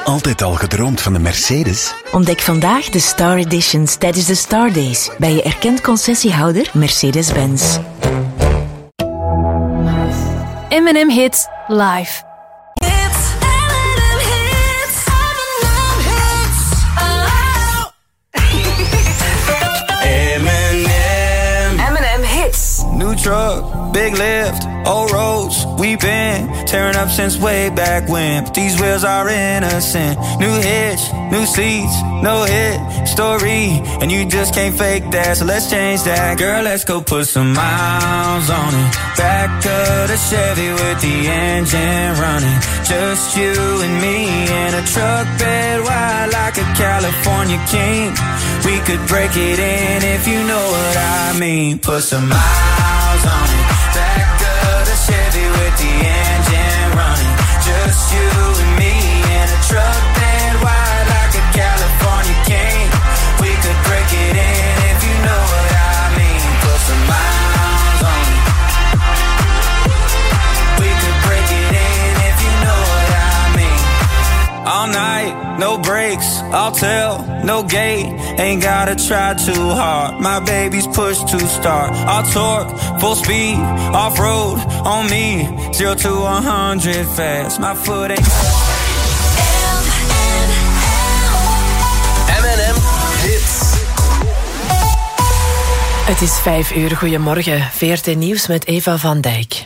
altijd al gedroomd van een Mercedes? Ontdek vandaag de Star Editions tijdens de Star Days bij je erkend concessiehouder Mercedes-Benz. M&M Hits live. M&M Hits. New truck, big lift, old roads. We've been tearing up since way back when. But these wheels are innocent. New hitch, new seats, no hit story. And you just can't fake that, so let's change that. Girl, let's go put some miles on it. Back of the Chevy with the engine running. Just you and me in a truck bed wide like a California king. We could break it in if you know what I mean. Put some miles on it. Back of the Chevy with the engine running. Just you and me in a truck bed wide like a California king. We could break it in if you know what I mean. Put some miles on it. We could break it in if you know what I mean. All night, no breaks, I'll tell, no gate. Ain't gotta try too hard. My baby's push to start. I'll torque, full speed, off-road on me. 0 to 100 fast. My foot ain't... M&M Hits. Het is 5 uur. Goedemorgen. VRT Nieuws met Eva van Dijk.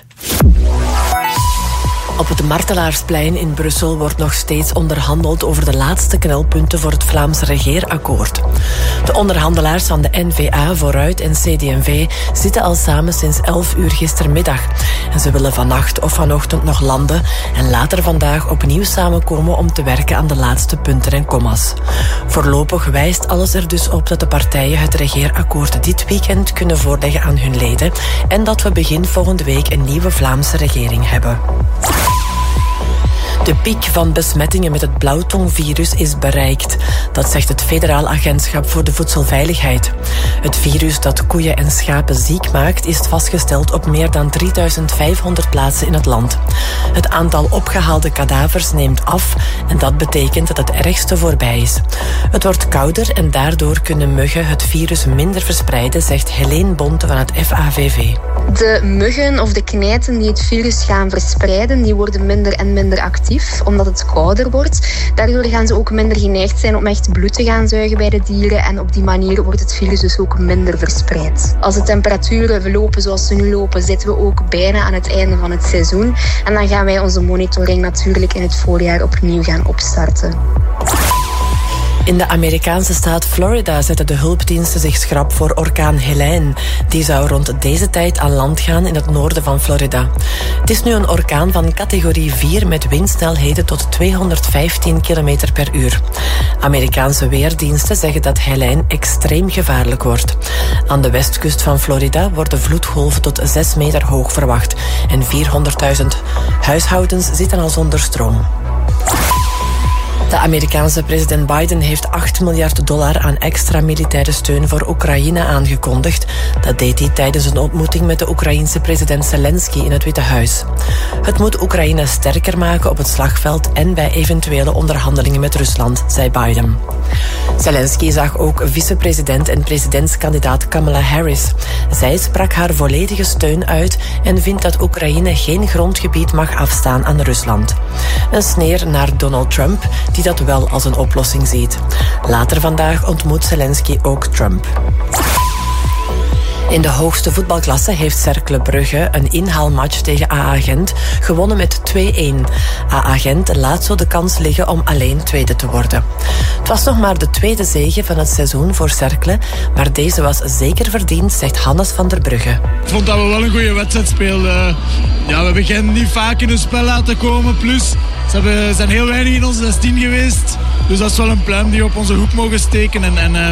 Op het Martelaarsplein in Brussel wordt nog steeds onderhandeld over de laatste knelpunten voor het Vlaams regeerakkoord. De onderhandelaars van de N-VA, Vooruit en CD&V zitten al samen sinds 11 uur gistermiddag. En ze willen vannacht of vanochtend nog landen en later vandaag opnieuw samenkomen om te werken aan de laatste punten en komma's. Voorlopig wijst alles er dus op dat de partijen het regeerakkoord dit weekend kunnen voorleggen aan hun leden en dat we begin volgende week een nieuwe Vlaamse regering hebben. De piek van besmettingen met het blauwtongvirus is bereikt. Dat zegt het Federaal Agentschap voor de Voedselveiligheid. Het virus dat koeien en schapen ziek maakt is vastgesteld op meer dan 3500 plaatsen in het land. Het aantal opgehaalde kadavers neemt af en dat betekent dat het ergste voorbij is. Het wordt kouder en daardoor kunnen muggen het virus minder verspreiden, zegt Helene Bonte van het FAVV. De muggen of de knijten die het virus gaan verspreiden, die worden minder en minder actief, omdat het kouder wordt. Daardoor gaan ze ook minder geneigd zijn om echt bloed te gaan zuigen bij de dieren en op die manier wordt het virus dus ook minder verspreid. Als de temperaturen verlopen zoals ze nu lopen, zitten we ook bijna aan het einde van het seizoen en dan gaan wij onze monitoring natuurlijk in het voorjaar opnieuw gaan opstarten. In de Amerikaanse staat Florida zetten de hulpdiensten zich schrap voor orkaan Helene. Die zou rond deze tijd aan land gaan in het noorden van Florida. Het is nu een orkaan van categorie 4 met windsnelheden tot 215 km per uur. Amerikaanse weerdiensten zeggen dat Helene extreem gevaarlijk wordt. Aan de westkust van Florida worden vloedgolven tot 6 meter hoog verwacht. En 400.000 huishoudens zitten al zonder stroom. De Amerikaanse president Biden heeft $8 miljard aan extra militaire steun voor Oekraïne aangekondigd. Dat deed hij tijdens een ontmoeting met de Oekraïense president Zelensky in het Witte Huis. Het moet Oekraïne sterker maken op het slagveld en bij eventuele onderhandelingen met Rusland, zei Biden. Zelensky zag ook vicepresident en presidentskandidaat Kamala Harris. Zij sprak haar volledige steun uit en vindt dat Oekraïne geen grondgebied mag afstaan aan Rusland. Een sneer naar Donald Trump, die dat wel als een oplossing ziet. Later vandaag ontmoet Zelensky ook Trump. In de hoogste voetbalklasse heeft Cercle Brugge een inhaalmatch tegen AA Gent gewonnen met 2-1. AA Gent laat zo de kans liggen om alleen tweede te worden. Het was nog maar de tweede zege van het seizoen voor Cercle, maar deze was zeker verdiend, zegt Hannes van der Brugge. Ik vond dat we wel een goede wedstrijd speelden. Ja, we hebben Gent niet vaak in hun spel laten komen, plus ze zijn heel weinig in onze 16 geweest. Dus dat is wel een pluim die we op onze hoek mogen steken.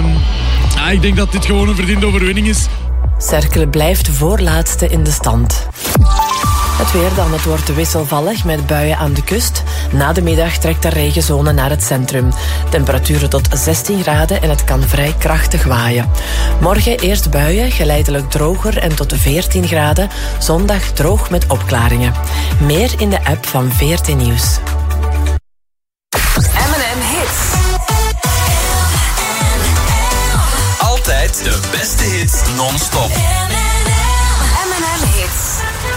Ik denk dat dit gewoon een verdiende overwinning is. Cercle blijft voorlaatste in de stand. Het weer dan, het wordt wisselvallig met buien aan de kust. Na de middag trekt de regenzone naar het centrum. Temperaturen tot 16 graden en het kan vrij krachtig waaien. Morgen eerst buien, geleidelijk droger en tot 14 graden. Zondag droog met opklaringen. Meer in de app van VRT Nieuws. M&M Met de beste hits non-stop. M&M Hits.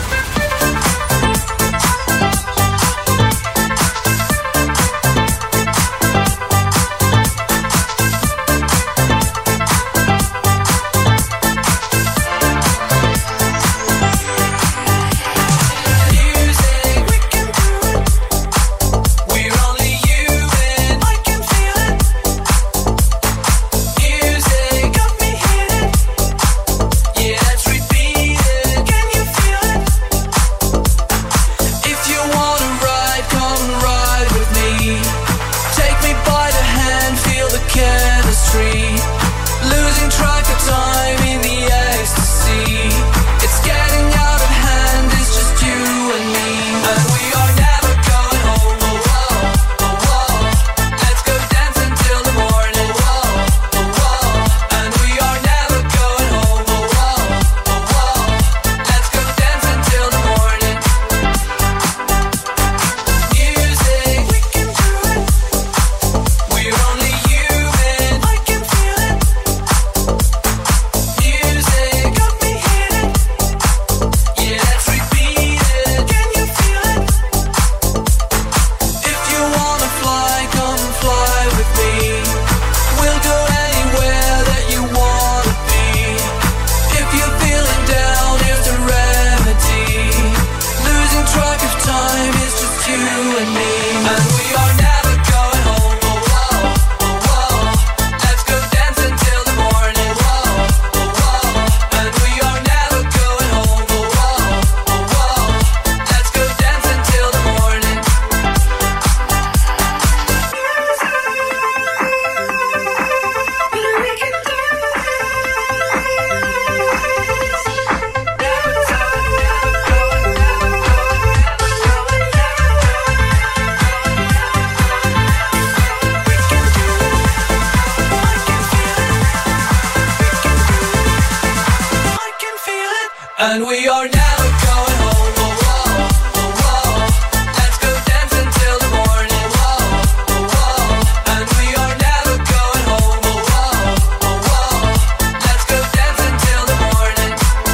And we are never going home. Oh, whoa, oh, whoa. Let's go dance until the morning. Whoa, oh, whoa. And we are never going home. Oh, whoa, oh, whoa. Let's go dance until the morning.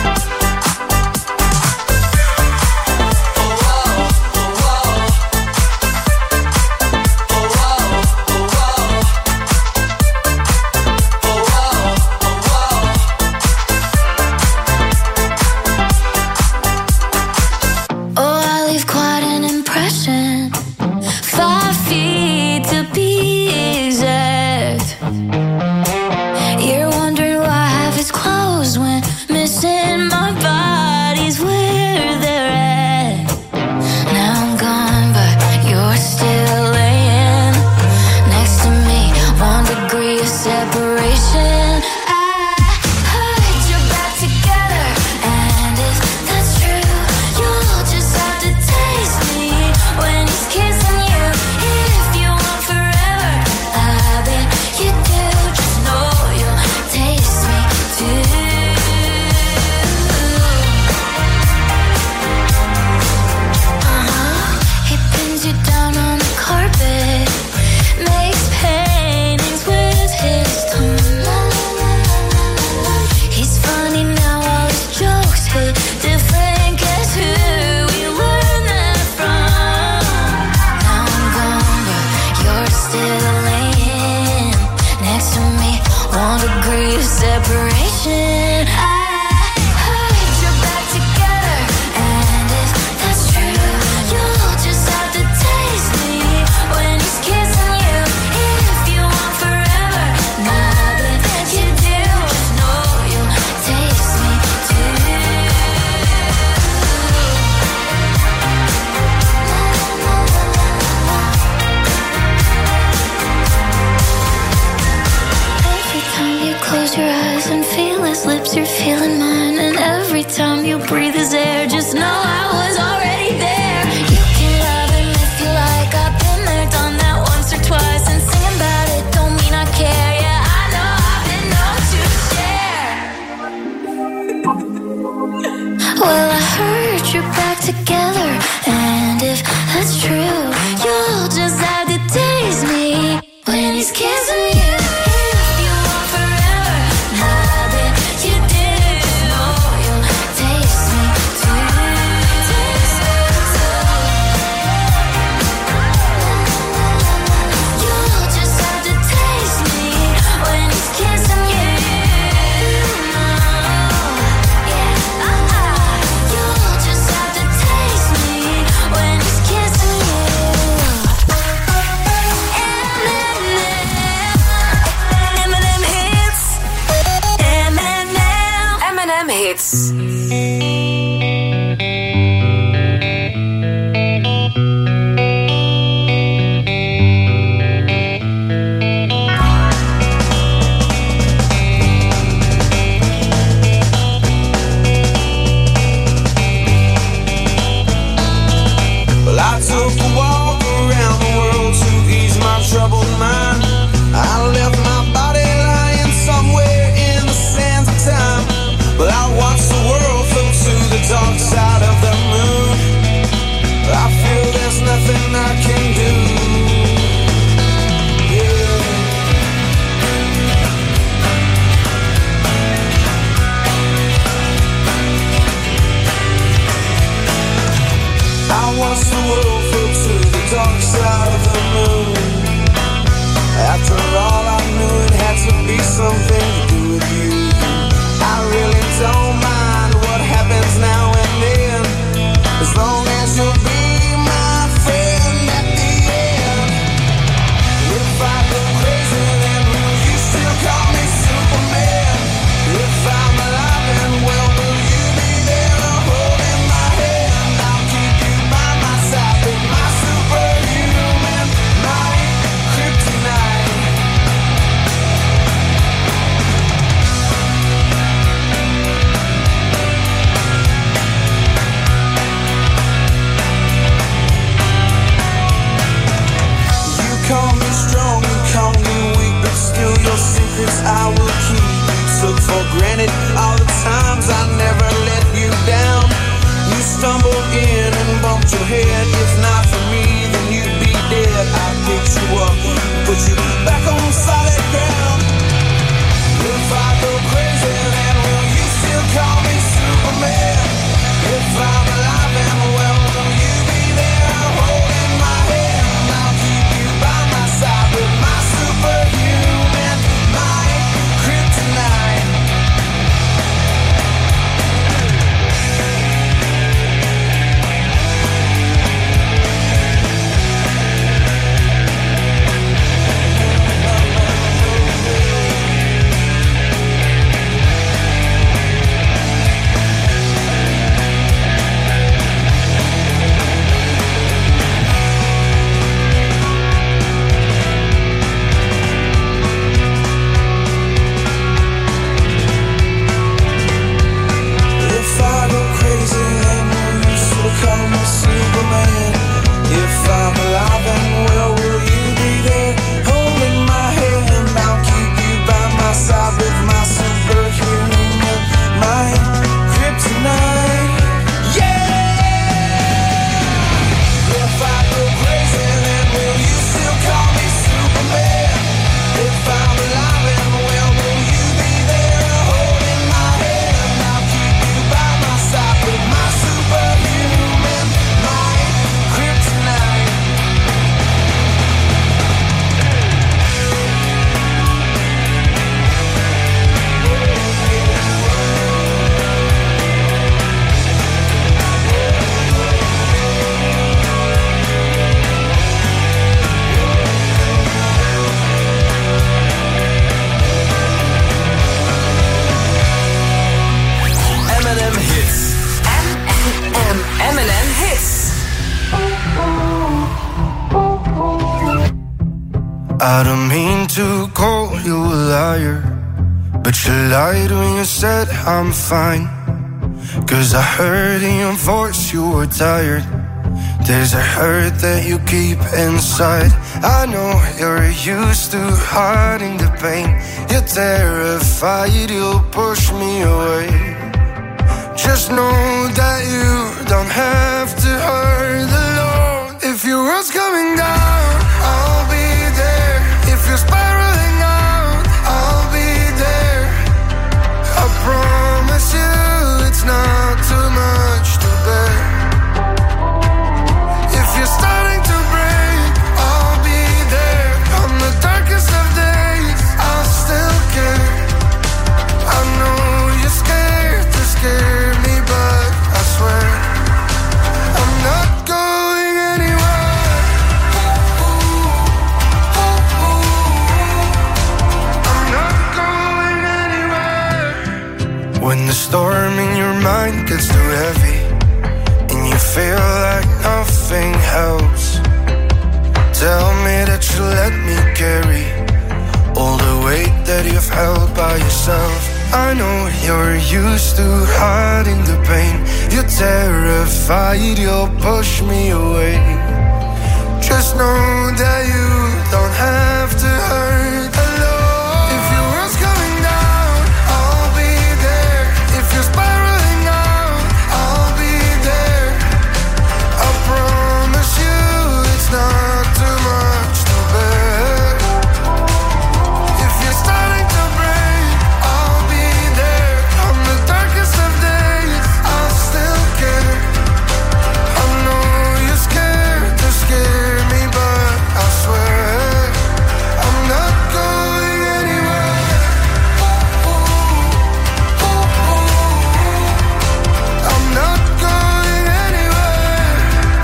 Oh, whoa, oh, whoa. Oh, whoa, oh, whoa. Oh, whoa, oh, whoa. Oh, I leave quite an impression. 5 feet to be exact. You're wondering why half is closed when missing my body's where they're at. Now I'm gone, but you're still laying next to me. 1 degree of separation. I heard you're back together, and if that's true, you'll just have to taste me when he's kissing you. If you want forever, I bet you do. Just know you'll taste me too. He pins you down on the carpet, makes paintings with his tongue. He's funny now, all his jokes hit different. Guess who we learned that from? Now I'm gone, but you're still laying next to me. 1 degree of separation. I heard you're back together, and if that's true, you'll just have to taste me when he's kissing you. If you want forever, I bet you do. Just know you'll taste me too. Every time you close your eyes and feel his lips, you're feeling mine. And every time you breathe his air, just know I was already there. You can love him if you like. I've been there, done that once or twice. And singing about it don't mean I care. Yeah, I know I've been known to share. Well, I heard you're back together, and if that's true, you'll just have to taste me when he's kissing you. If you want forever, I call me strong, you call me weak, but still your secrets I will keep. Took for granted all the times I never let you down. You stumbled in and bumped your head. If not for me, then you'd be dead. I picked you up, put you back on solid ground. If I go crazy, then will you still call me Superman? If I'm alive and well, will you be there holding my hand? I'll keep you by my side with my superhuman mind, kryptonite. I don't mean to call you a liar, but you lied when you said I'm fine. 'Cause I heard in your voice you were tired. There's a hurt that you keep inside. I know you're used to hiding the pain. You're terrified you'll push me away. Just know that you don't have to hurt alone. If your world's coming down, I'll be there. If you're spiraling out, I'll be there. I promise you it's not too much to bear. If you're starting to break, I'll be there. On the darkest of days, I'll still care. I know you're scared to scare me, but I swear I'm not going anywhere. I'm not going anywhere. When the storm in your mind gets too heavy and you feel like nothing helps, tell me that you let me carry all the weight that you've held by yourself. I know you're used to hiding the pain. You're terrified you'll push me away. Just know that you don't have to hurt alone. If your world's coming down, I'll be there. If you're spiraling out, I'll be there. I promise you it's not too much to bear. If you're starting to break, I'll be there. On the darkest of days, I'll still care. I know you're scared to scare me, but I swear I'm not going anywhere. I'm not going anywhere.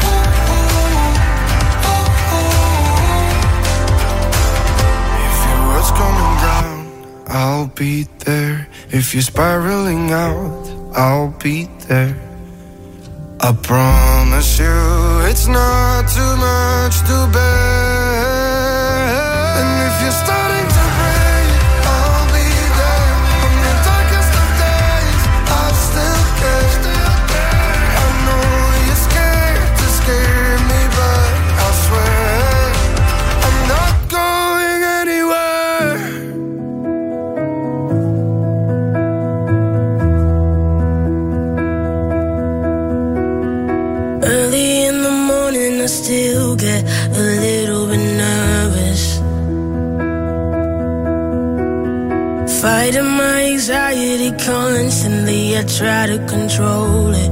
If your world's coming down, I'll be there. If you're spiraling out, I'll be there. I promise you it's not too much to bear. And if you're starting to break, I'll be there. On the darkest of days, I'll still care. I know you're scared to scare me, but I swear I'm not nervous. Fighting my anxiety constantly, I try to control it.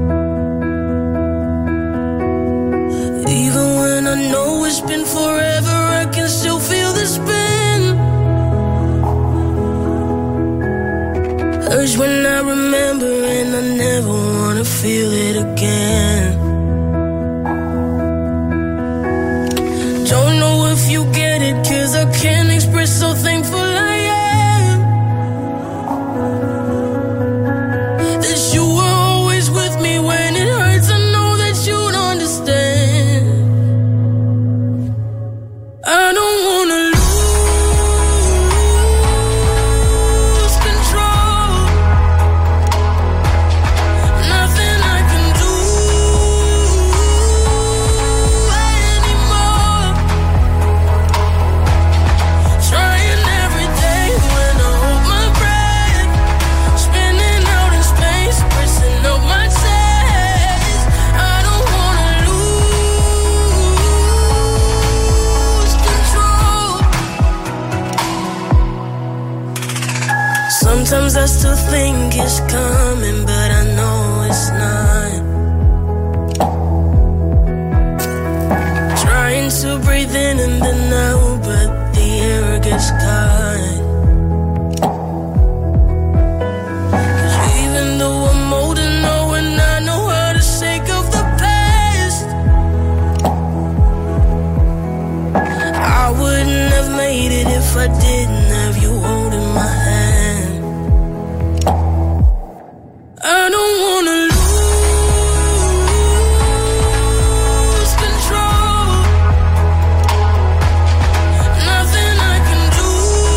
Even when I know it's been forever, I can still feel the spin. Hurts when I remember and I never wanna feel it again. Don't know if you get it, 'cause I can't express how thankful I am that you were always with me when it hurts. I know that you'd understand. I don't wanna lose control. Nothing I can do anymore. Trying every day when I hold my breath, spinning out in space, pressing up my chest. I don't wanna lose control. Sometimes I still think it's coming, but I know it's not. Trying to breathe in and then out, but the air gets caught. 'Cause even though I'm older now and I know how to shake off the past, I wouldn't have made it if I didn't have you holding my hand. I don't wanna lose control. Nothing I can do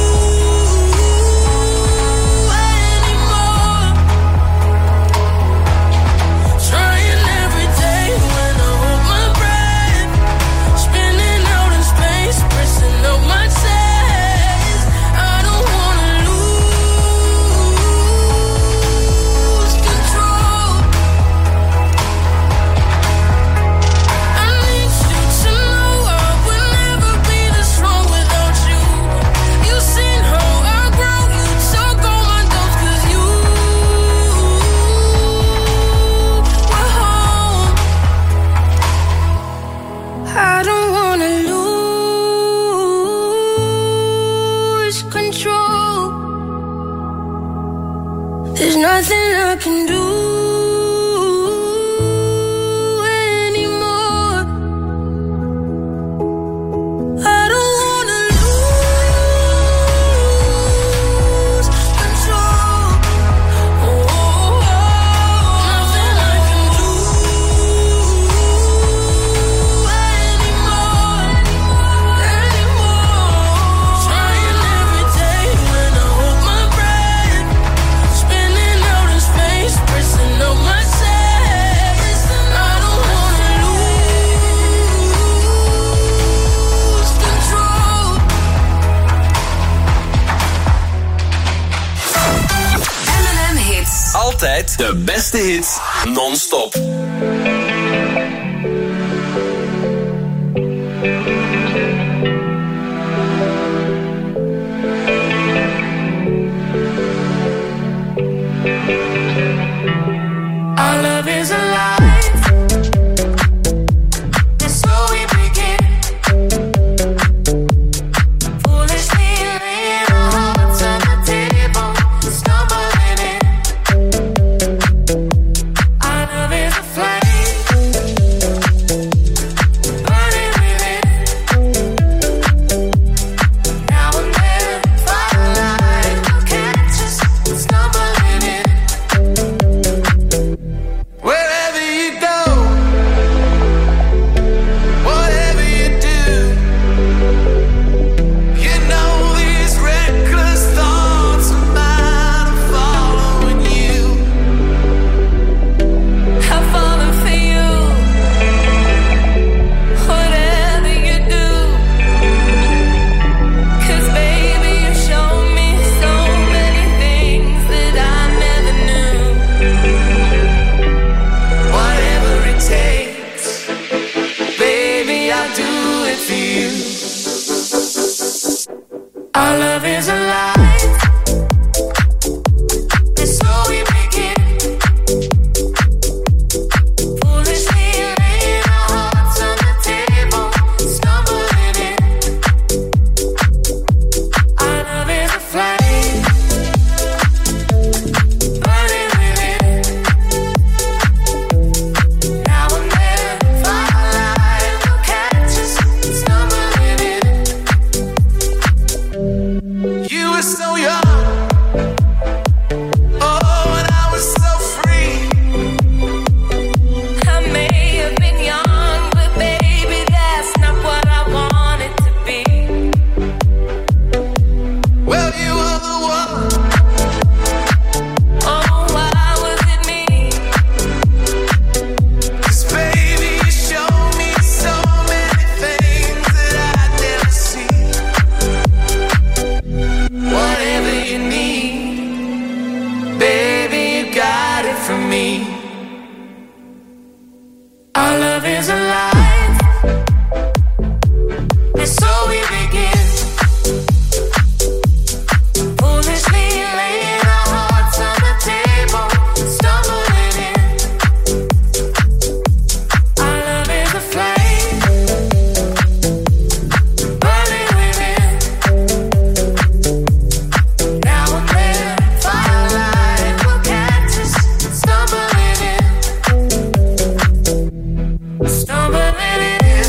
anymore. Trying every day when I hold my breath, spinning out in space, pressing up my chest. I don't wanna lose control. I need you to know I would never be this strong without you. You've seen how I grow, you took all my doubts 'cause you were home. I don't wanna lose control. There's nothing I can do anymore. I don't wanna lose control. Nothing I can do anymore. Trying every day when I hold my breath, spinning out in space, pressing up my chest. I don't wanna lose control. M&M Hits. Altijd de beste hits non-stop. Our love is alive. That's where we begin. Foolishly laying our hearts on the table, stumbling in. Our love is a flame. Our love is alive. And so we begin. Foolishly laying our hearts on the table, stumbling in. Our love is a flame, burning within. Now and then, firelight will catch us, stumbling in. You were so young, oh, and I was so free. I may have been young, but baby, that's not what I wanted to be. Well, you were the one. Oh, why was it me? 'Cause baby, you showed me so many things that I'd never see. Whatever you need, baby, you got it from me. Our love is alive, and so we begin. Foolishly laying our hearts on the table, stumbling in. Our love is a flame, burning within. Now and then, firelight will catch us, stumbling in. Stumbling in.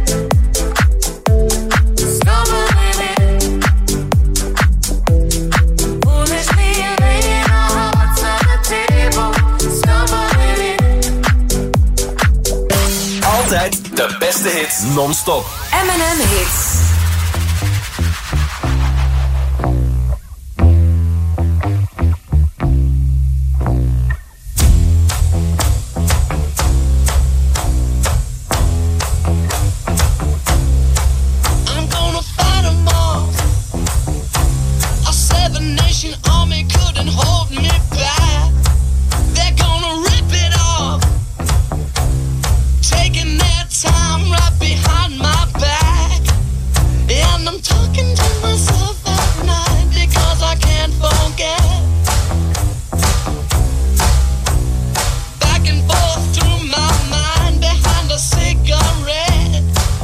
Stumbling in. Foolishly laying our hearts on the table, stumbling in. Altijd de beste hits non-stop. M&M Hits. I'm gonna fight 'em all. A seven-nation army couldn't hold me back. They're gonna rip it off, taking their time right behind my back. And I'm talking to myself at night because I can't forget. Back and forth through my mind behind a cigarette.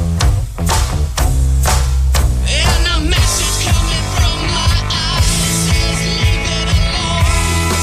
And a message coming from my eyes says leave it alone.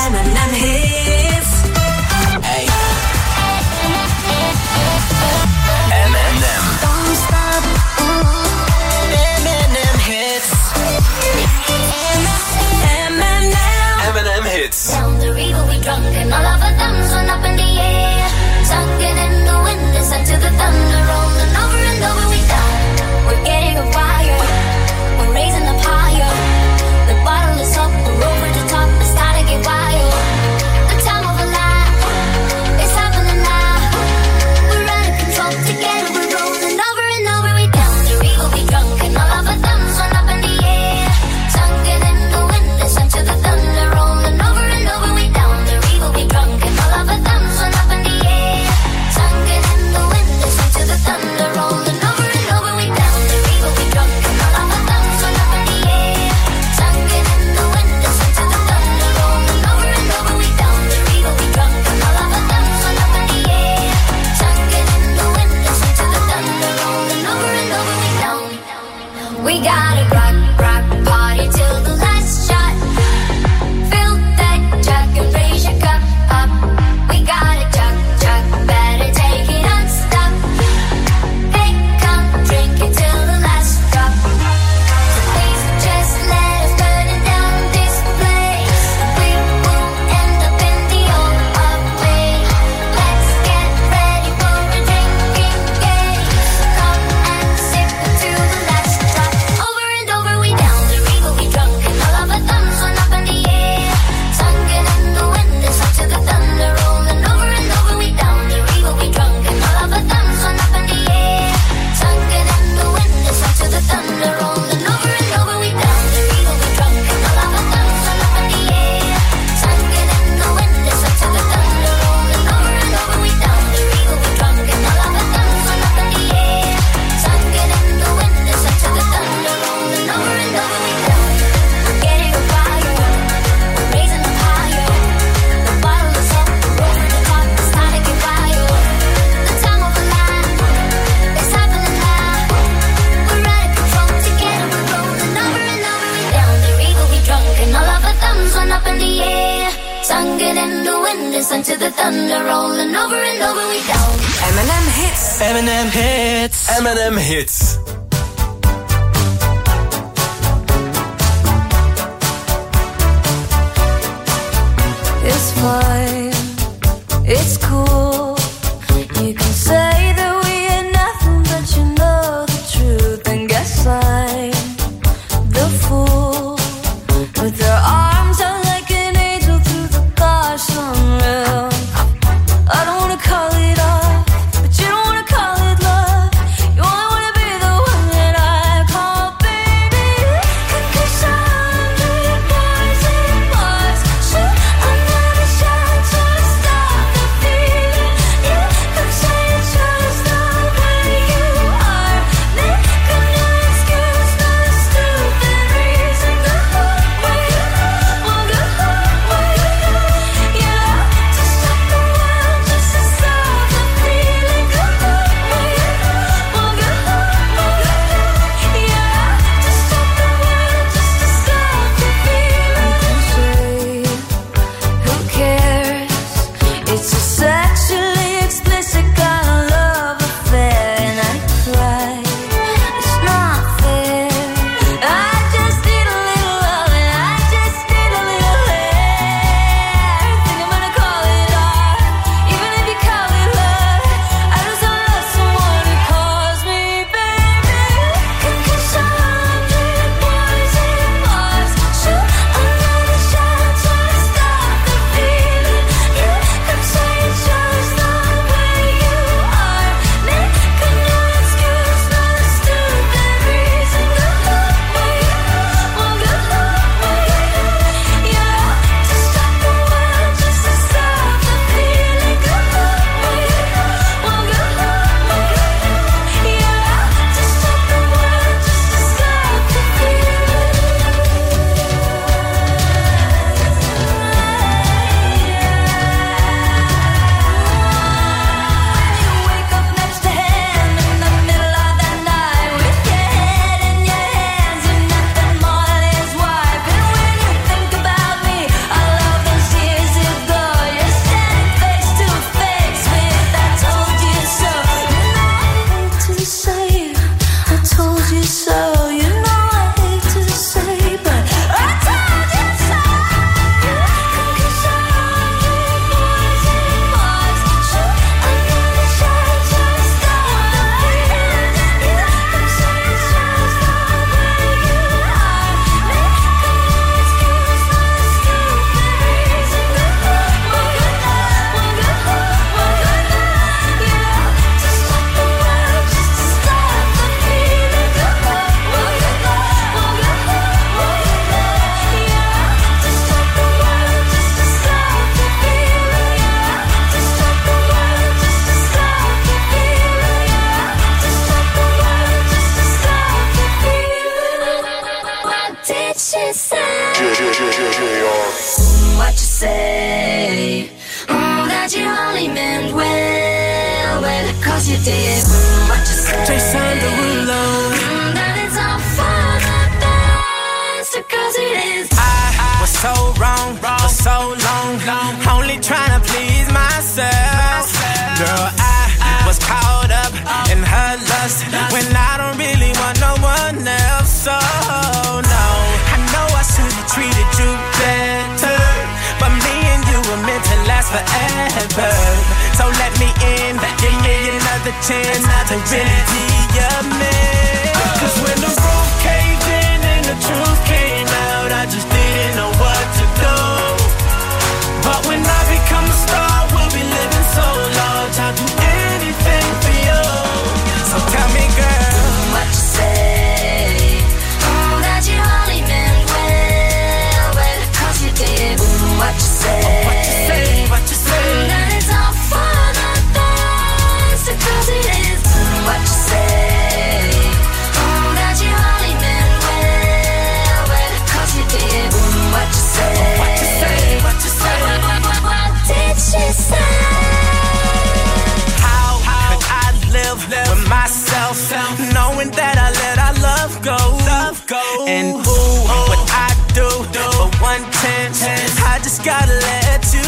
M&M hits. Hey. M&M. Don't stop. M&M hits. M&M hits. Down the river we drunk and all of our thumbs went up in the air. Sunken in the wind, listen to the thunder rolling over and over we down. We're getting a fire, we're raising up higher. The bottle is up, we're over the top, it's time to get wild. The time of a life, it's happening now. We're out of control, together we're rolling over and over we down the river we drunk and all of our thumbs went up in the air. Sunken in the wind, listen to the thunder rolling over and over we down the river we drunk and all of our thumbs went up in the air. Sunken in the wind, listen to the thunder rolling over and over we down the river we drunk and all of our thumbs went up in the air. Sunken in the wind, listen to the thunder rolling over and over we down the river we drunk and all of our thumbs went up in the air. Sunken in the wind, listen to the thunder rolling over and over we down. We gotta rock party till the last shot. Fill that jug and raise your cup up. We gotta chug, better take it unstuck. Hey, come drink it till the last drop. So please just let us burn it down this place. We will end up in the old way. Let's get ready for a drinking game. Come and sip it till the last drop. Over and over we down the river we drunk and all of our thumbs went up in the air. Sunken in the wind, listen to the thunder rolling over and over we down the river we drunk and all of our thumbs went up in the air. Sunken in the wind, listen to the thunder rolling over and over we down the river we drunk and all of our thumbs went up in the air. Sunken in the wind, listen to the thunder rolling over and over we down the river we drunk and all of our thumbs went up in the air. Sunken in the wind, listen to the thunder rolling over and over we down. We're getting a fire, we're raising up higher. The bottle is up, we're over the top, it's time to get wild. The time of a life, it's happening now. We're out of control, together we're rolling over and over we down the river we drunk and all of our thumbs went up in the air. Sunken in the wind, listen to the thunder rolling over and over we down. M&M hits. M&M hits. M&M hits. It's fine, it's cool. You can say that we ain't nothing, but you know the truth. And guess I'm the fool with their arms out like an angel through the gosh unreal. I don't wanna call it off, but you don't wanna call it love. You only wanna be the 'cause you did what you said. Jason Derulo. That it's all for the best, because it is. I was so wrong for so long, only trying to please myself. Girl, I was caught up in her lust when I don't really want no one else. So no, I know I should have treated you better, but me and you were meant to last forever. So let me in, give me another chance to really be your man. 'Cause when the roof caved in and the truth came out, I just didn't know what to do. But when I become a star, we'll be living so large, I'll do anything for you. So tell me, girl, what you say. That you only meant well, 'cause you did what you say. What you say, what you say. That it's all for the best, 'cause it is what you say. That you only meant well, 'cause you did what you say. What you say, what you say. What did she say? How could I live with myself, knowing that I let our love go? And ooh, what I do for 1 chance, I just gotta let you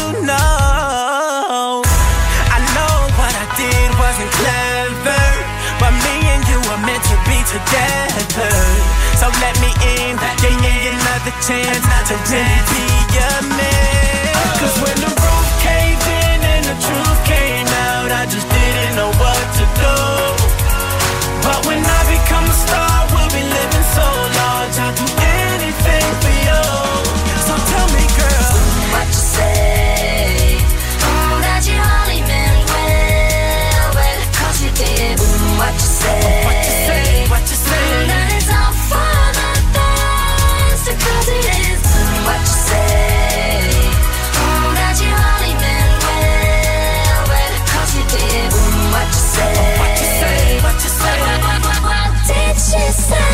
know. I know what I did wasn't clever, but me and you were meant to be together. So let me in, give me another chance to really be your man. 'Cause when the roof caved in and the truth came out, I just didn't know what to do. But when I become a star, we'll be living so large, I'll do anything for you. So tell me, girl, what you say. That you only meant well, 'cause you did what you say. What you say, what you say. That it's all for the best, 'cause it is what you say. That you only meant well, 'cause you did what you say. What you say, what you say. What did she say?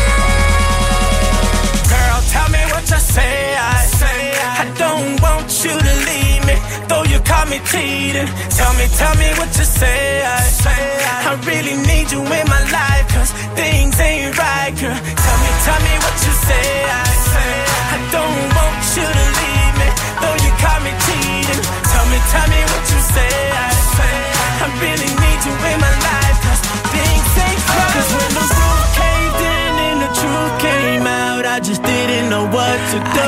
Girl, tell me what you say. I don't want you to leave me, though you caught me cheating. Tell me what you say. I really need you in my life, 'cause things ain't right, girl. Tell me what you say. I don't want you to leave me, though you caught me cheating. Tell me what you say. I really need you in my life, 'cause things ain't right. 'Cause when the roof caved in and the truth came out, I just didn't know what to do.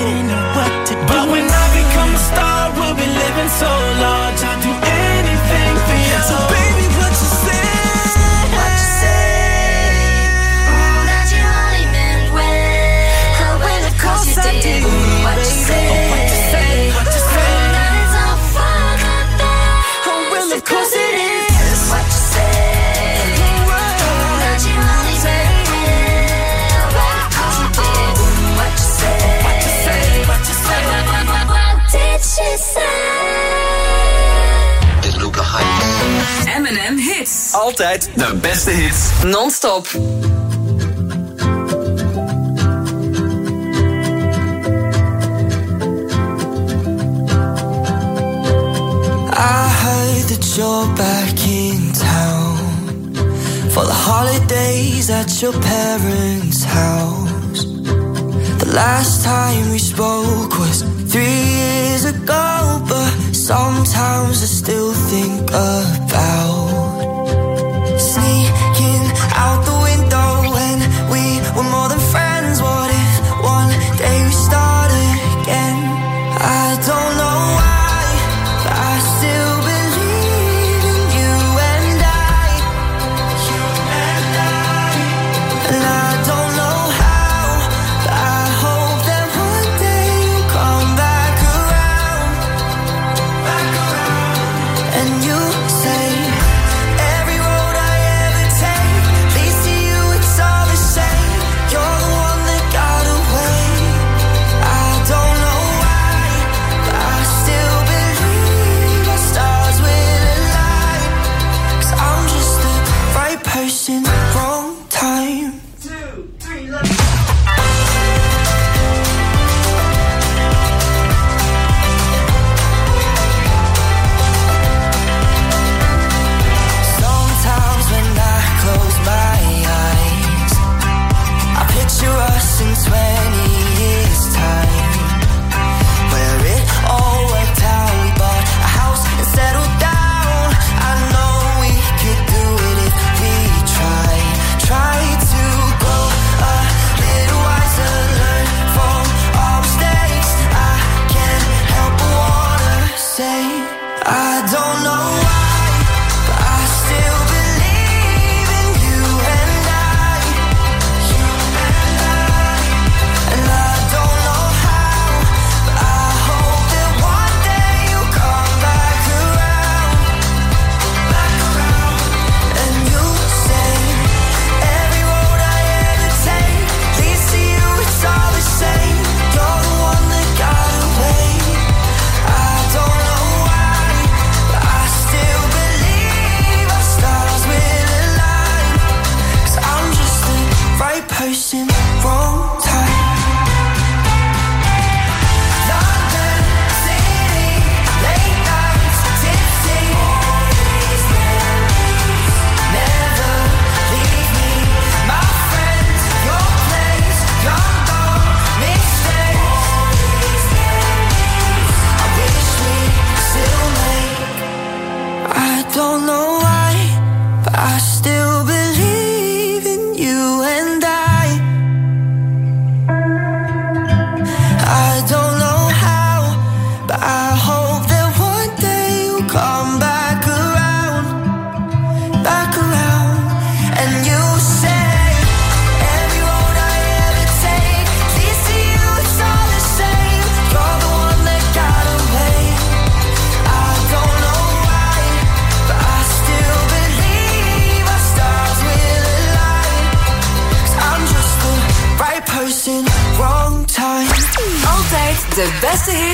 But when I become a star, we'll be living so large, I'll do anything for you. So baby, what you say? What you say. That you only meant well, 'cause you did what you say. What you say, what you say. That it's all for the best, of course it is what you say. That you only meant well, 'cause you did what you say. What you say, what you say. What did she say? Dit Luca High. M&M Hits. Altijd de beste hits. Non-stop. I heard that you're back in town for the holidays at your parents' house. The last time we spoke was 3 years ago, but sometimes I still think about sneaking out the window when we were more than friends. What if one day we start again? I don't know why, but I still believe in you and I. And I don't know how, but I hope that one day you'll come back around. And you say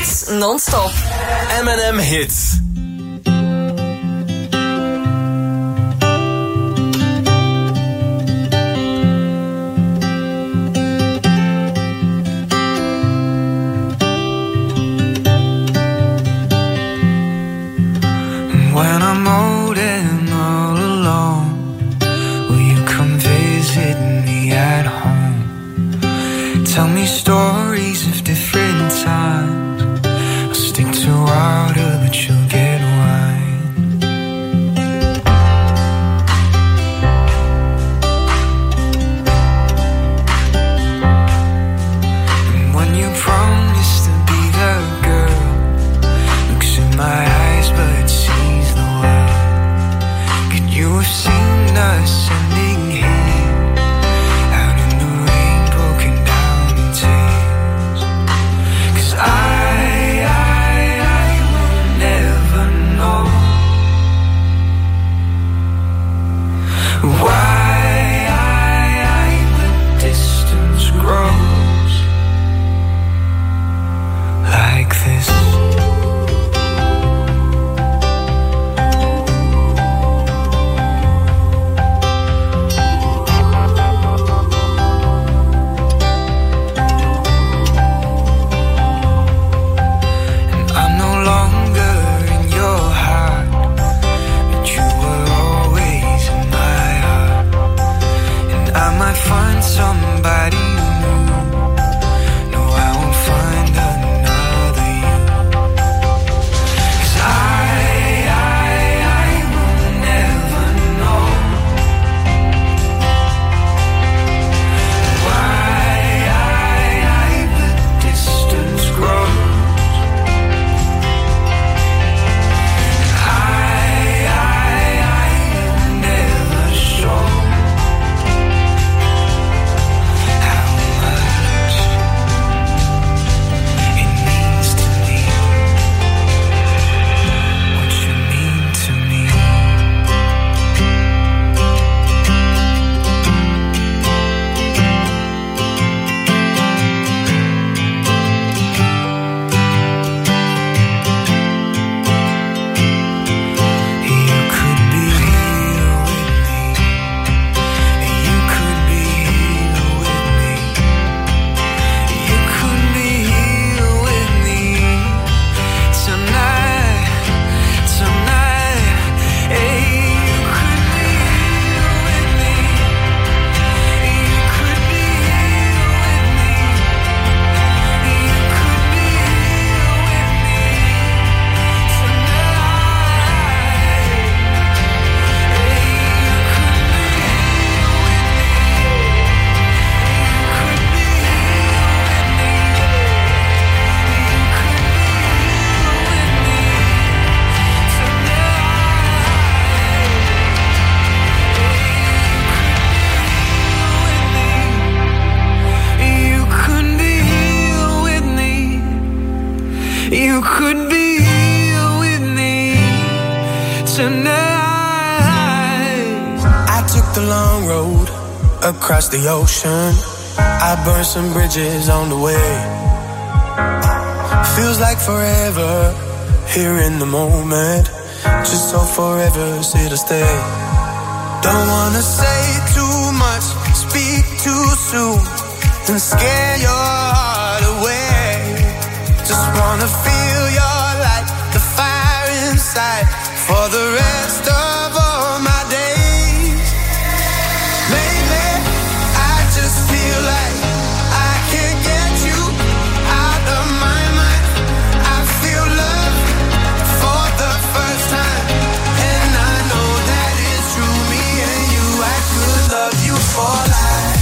hits non-stop. M&M Hits. When I'm old and all alone, will you come visit me at home? Tell me stories of different times. I'll stick to water, but you'll get wine. And when you promise to be the girl, looks in my eyes but sees the world. Could you have seen us standing here, out in the rain, broken down in tears? 'Cause I will never know why the distance grows like this. I'm no longer in your heart, but you were always in my heart. And I might find somebody new. No, I won't find another you. 'Cause I will never know why the distance grows. Never show how much it means to me, what you mean to me. You could be here with me. You could be here with me. You could be here with me tonight. Hey, you could be here with me. You could be here with me. You could be here with me You could be here with me. You could be here with me tonight. I took the long road across the ocean. I burned some bridges on the way. Feels like forever here in the moment. Just so forever's here to stay. Don't wanna say too much, speak too soon, and scare your heart away. Just wanna feel your light, the fire inside, for the rest of all my days. Lately, I just feel like I can't get you out of my mind. I feel love for the first time, and I know that it's true. Me and you, I could love you for life.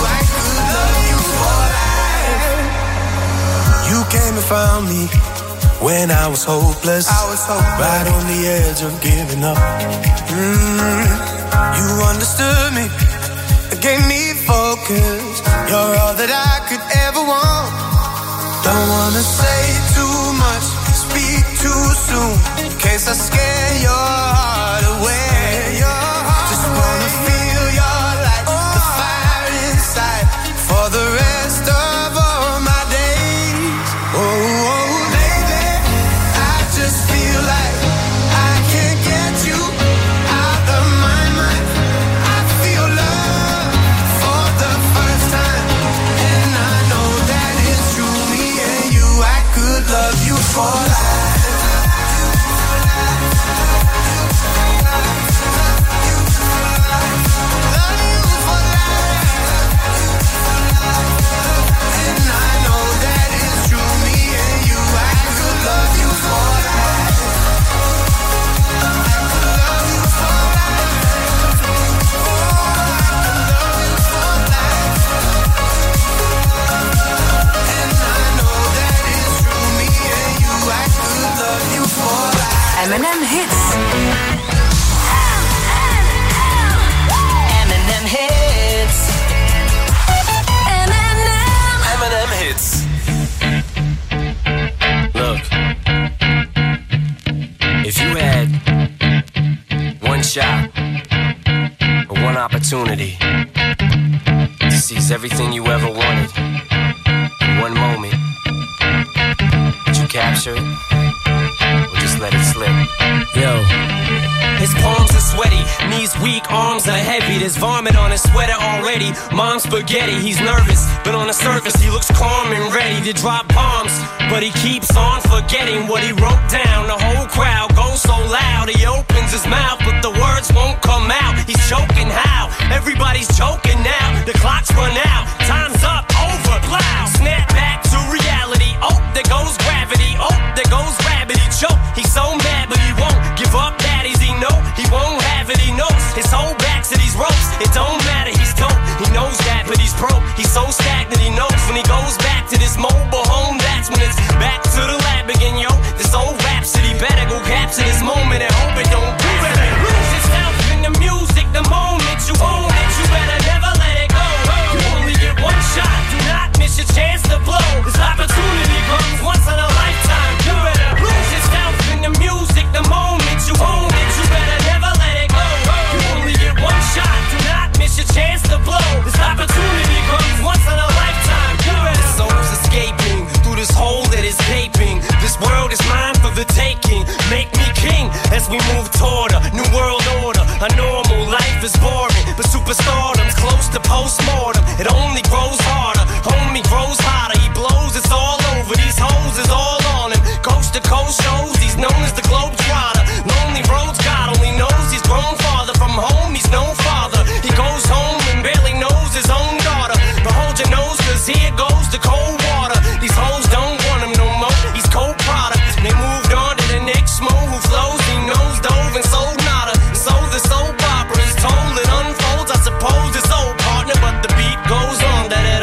Found me when I was hopeless, right on the edge of giving up. You understood me, gave me focus. You're all that I could ever want. Don't wanna say too much, speak too soon, in case I scare your heart away. Just wanna feel your light, the fire inside, for the rest of all my days. Oh, baby, I just feel like I can't get you out of my mind. I feel love for the first time, and I know that it's true. Me and you, I could love you for life. M&M Hits. M&M Hits. M&M Hits. Look, if you had one shot or one opportunity to seize everything you ever wanted in one moment, would you capture it? Just let it slip. Yo. His palms are sweaty, knees weak, arms are heavy. There's vomit on his sweater already. Mom's spaghetti, he's nervous, but on the surface he looks calm and ready to drop bombs. But he keeps on forgetting what he wrote down. The whole crowd goes so loud, he opens his mouth, but the words won't come out. He's choking how? Everybody's choking now. The clock's run out, time's up, over, loud. Snap back to reality. Oh, there goes gravity. Oh, there goes gravity. Choke. He's so mad, but he won't give up. Daddies, he know he won't have it. He knows his whole back to these ropes. It don't matter, he's dope. He knows that, but he's broke. He's so stagnant. He knows when he goes back to this mobile home, that's when it's back to the lab again, yo. This old rhapsody better go capture this moment and hope it don't do it. Lose yourself in the music, the moment you own it. You better never let it go. You only get one shot. Do not miss your chance to blow. This opportunity comes once in a lifetime. You better lose yourself in the music, the moment you own it. You better never let it go. You only get one shot. Do not miss your chance to blow. This opportunity comes once in a lifetime. You better. The soul's escaping through this hole that is gaping. This world is mine for the taking. Make me king as we move toward a new world order. A normal life is boring, but superstardom's close to postmortem. It only grows harder. Homie grows hotter. He blows. It's all over. These hoes is all on him. Coast to coast shows. He's known as the Globetrotter. Lonely roads. God only knows he's grown farther from home. He's no father. He goes home and barely knows his own daughter. But hold your nose, 'cause here goes the cold water. These hoes don't want him no more. He's cold product. They moved on to the next mo who flows. He knows dove and sold nada. So the soap opera is told. It unfolds. I suppose it's old partner, but the beat goes on.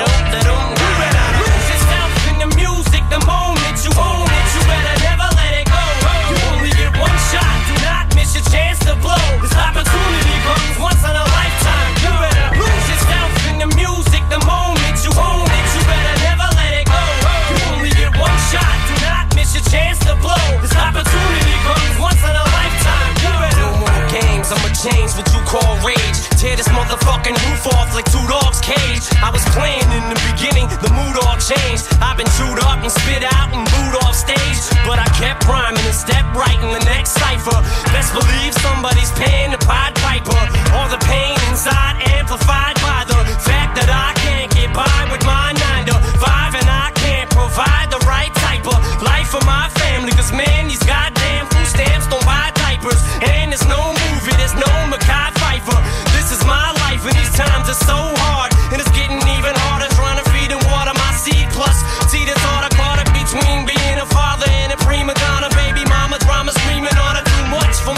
You better lose yourself in the music, the moment you own it. You better never let it go. You only get one shot. Do not miss your chance to blow. This opportunity comes once in a lifetime. You better lose yourself in the music, the moment you own it. You better never let it go. You only get one shot. Do not miss your chance to blow. This opportunity comes once in a lifetime. You better. No more games. I'ma change what you call rage. Tear this motherfucking roof off like two dogs' cage. I was playing in the beginning, the mood all changed. I've been chewed up and spit out and booed off stage, but I kept rhyming and stepped right in the next cipher. Best believe somebody's paying the Pied Piper. All the pain inside amplified by the fact that I can't get by with my 9 to 5, and I can't provide the right type of life for my family. 'Cause man, these goddamn food stamps don't buy diapers, and there's no movie, there's no Mackay Pfeiffer. This is my life, and these times are so hard, and it's getting even harder trying to feed and water my seed. Plus, see this order caught up between being a father and a prima donna. Baby mama drama screaming on her too much for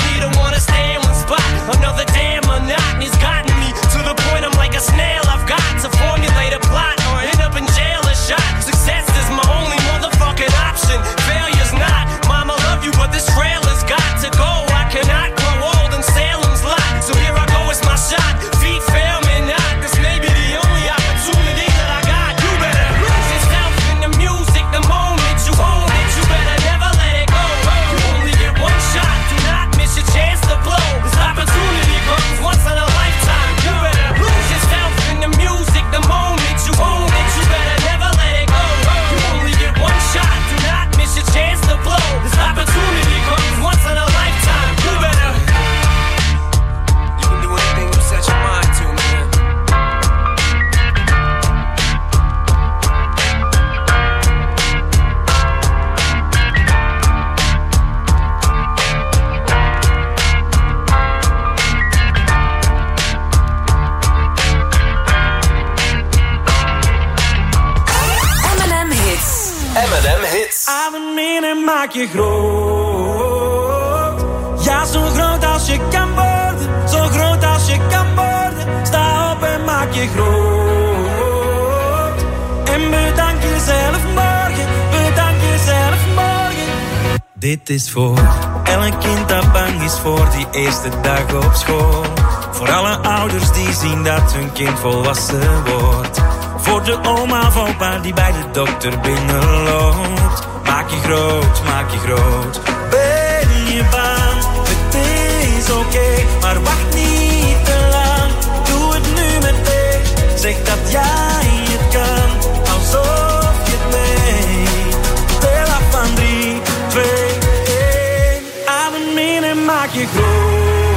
maak je groot. Ja, zo groot als je kan worden, zo groot als je kan worden. Sta op en maak je groot. En bedank jezelf morgen, bedank jezelf morgen. Dit is voor elk kind dat bang is voor die eerste dag op school. Voor alle ouders die zien dat hun kind volwassen wordt. Voor de oma of opa die bij de dokter binnenloopt. Maak je groot, maak je groot. Ben je bang? Het is oké, maar wacht niet te lang. Doe het nu meteen. Zeg dat jij het kan, alsof je het meent. Tel af van 3, 2, 1. Adem in en maak je groot.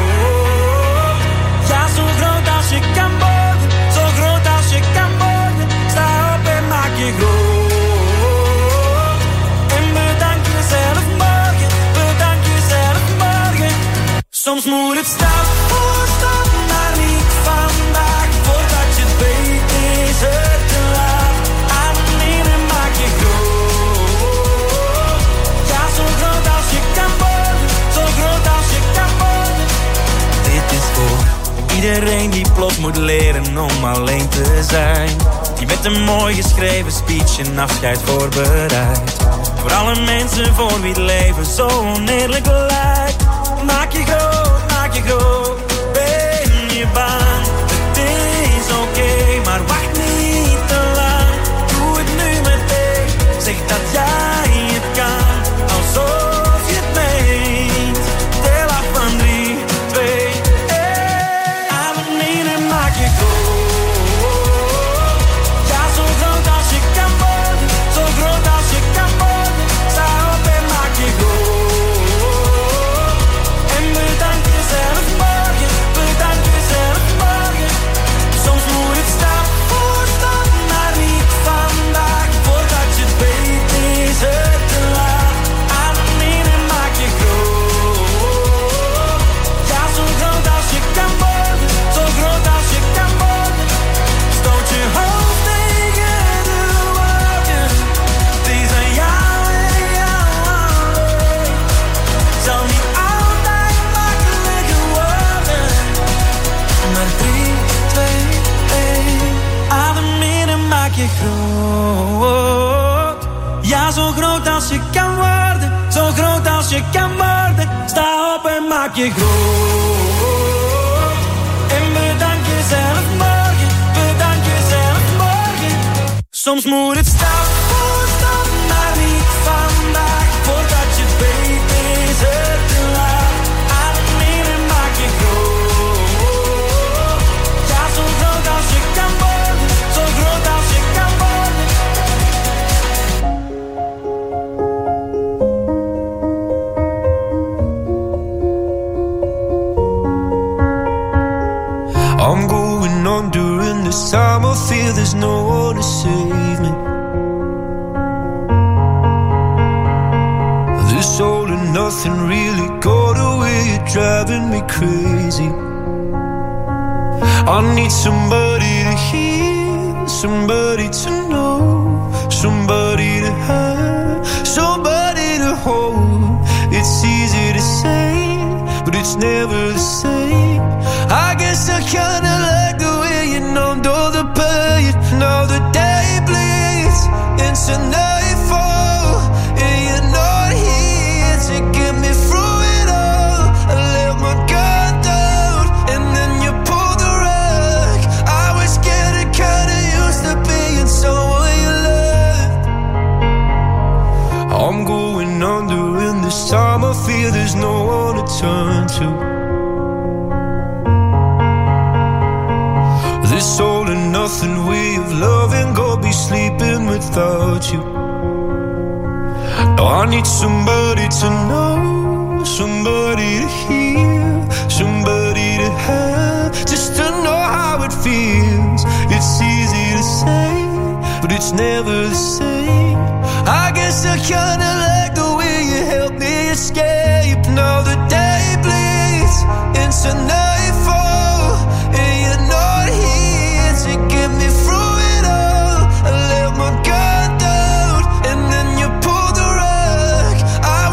Ja, zo groot als je kan worden, zo groot als je kan worden. Sta op en maak je groot. En bedank jezelf morgen, bedank jezelf morgen. Soms moet het stap voor stap, maar niet vandaag. Voordat je het weet is het te laat. Adem in en maak je groot. Ja, zo groot als je kan worden, zo groot als je kan worden. Dit is voor iedereen die plots moet leren om alleen te zijn. Die met een mooi geschreven speech een afscheid voorbereidt. Voor alle mensen voor wie het leven zo oneerlijk lijkt. Maak je groot, maak je groot. Ben je bang? Het is oké, maar wacht niet te lang. Doe het nu meteen. Zeg dat jij het kan, alsof je het meent. Tel af van 3, 2, 1. Adem in en maak je groot. Ja, zo groot als je kan worden, zo groot als je kan worden. Sta op en maak je groot. En bedank jezelf morgen, bedank jezelf morgen. Soms moet het stap voor stap, maar niet vandaag. Voordat je het weet is het te laat. Adem in en maak je groot. Ja, zo groot als je kan worden, zo groot als je kan worden. Stoot je hoofd tegen de wolken. Het is aan jou en jou alleen. Zal niet altijd makkelijker worden. Maar 3, 2, 1. Adem in en maak je groot. Ja, zo groot als je kan worden, zo groot als je kan worden. Sta op en maak je groot. En bedank jezelf morgen, bedank jezelf morgen. Soms moet het stap voor stap, maar niet vandaag. Voordat je het weet is het te laat. Adem in en maak je groot. Ja, zo groot als je kan worden, zo groot als je kan worden. I'm going on during this time. I feel there's no one to save me. This all and nothing really got away. You're driving me crazy. I need somebody to hear, somebody to know, somebody to have, somebody to hold. It's easy to say, but it's never the same. I guess I kinda like the way you numbed all the pain. Now the day bleeds into nightfall, and you're not here to get me through it all. I let my guard down, and then you pulled the rug. I was getting kinda used to being someone you loved. I'm going under, and this time I feel there's no one to turn to. This all and nothing way of loving, go be sleeping without you. Now I need somebody to know, somebody to hear, somebody to have, just to know how it feels. It's easy to say, but it's never the same. I guess I kinda like the way you help me escape. Now the day bleeds into nightfall, and you're not here to get me through it all. I let my guard down, and then you pulled the rug. I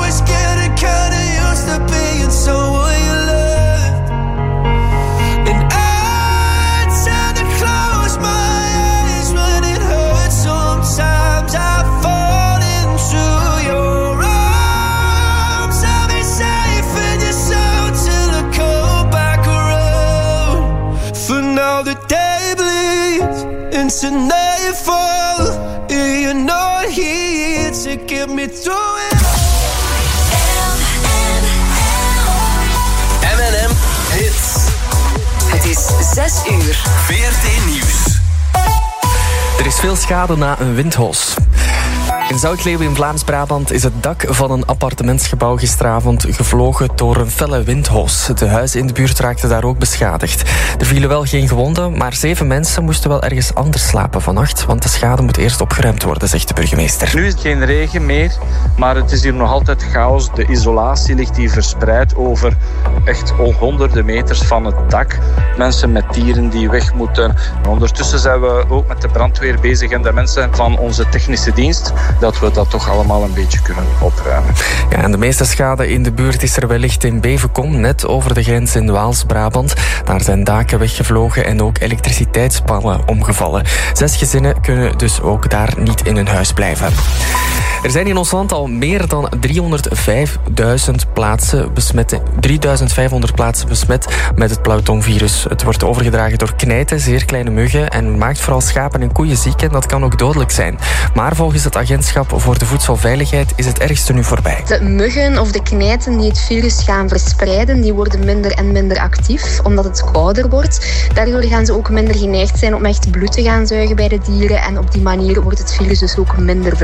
it's a nightfall. You're not here to get me through it. M&M Hits. Het is 6 uur. VRT Nieuws. Er is veel schade na een windhoos. In Zoutleeuwen in Vlaams-Brabant is het dak van een appartementsgebouw gisteravond gevlogen door een felle windhoos. De huizen in de buurt raakten daar ook beschadigd. Er vielen wel geen gewonden, maar 7 mensen moesten wel ergens anders slapen vannacht, want de schade moet eerst opgeruimd worden, zegt de burgemeester. Nu is het geen regen meer, maar het is hier nog altijd chaos. De isolatie ligt hier verspreid over echt honderden meters van het dak. Mensen met dieren die weg moeten. Ondertussen zijn we ook met de brandweer bezig en de mensen van onze technische dienst, dat we dat toch allemaal een beetje kunnen opruimen. Ja, en de meeste schade in de buurt is er wellicht in Bevenkom, net over de grens in Waals-Brabant. Daar zijn daken weggevlogen en ook elektriciteitspalen omgevallen. 6 gezinnen kunnen dus ook daar niet in hun huis blijven. Er zijn in ons land al meer dan 305.000 plaatsen besmet, 3.500 plaatsen besmet met het Plautongvirus. Het wordt overgedragen door knijten, zeer kleine muggen, en maakt vooral schapen en koeien ziek en dat kan ook dodelijk zijn. Maar volgens het Agentschap voor de Voedselveiligheid is het ergste nu voorbij. De muggen of de knijten die het virus gaan verspreiden, die worden minder en minder actief, omdat het kouder wordt. Daardoor gaan ze ook minder geneigd zijn om echt bloed te gaan zuigen bij de dieren en op die manier wordt het virus dus ook minder